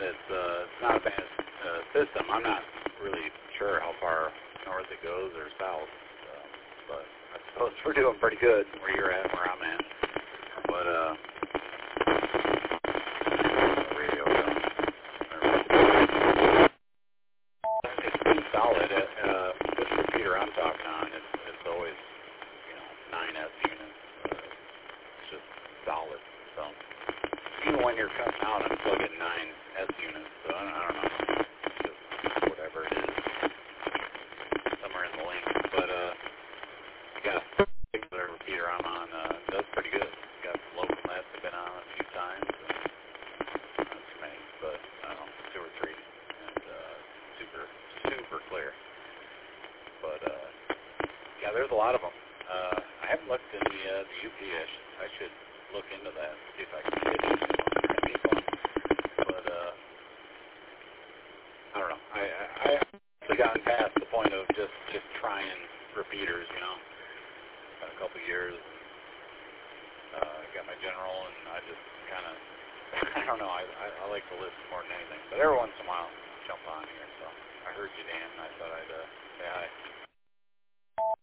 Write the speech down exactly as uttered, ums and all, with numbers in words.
it's uh, it's not a bad uh, system. I'm not really sure how far north it goes or south, uh, but I suppose we're doing pretty good where you're at, where I'm at. But uh, the radio goes. It's pretty solid. Uh, this repeater I'm talking on, it's, it's always, you know, nine S units. Uh, it's just solid. So even when you're cutting out, I'm still getting nine S units. So I don't, I don't know. It's just whatever it is, somewhere in the link. But uh, yeah, the particular repeater I'm on uh, does pretty good. Got local nets I've been on a few times. And not too many, but I don't know, two or three, and uh, super, super clear. But uh, yeah, there's a lot of them. Uh, I haven't looked in the, uh, the U P. I should, I should look into that, see if I can get into one. That'd be fun. But uh, I don't know. I, I, I actually gotten past the point of just, just trying repeaters, you know. Been a couple years. Uh, got my general, and I just kind of, I don't know, I, I, I like to listen more than anything. But every once in a while, jump on here. So I heard you, Dan, and I thought I'd uh, say hi.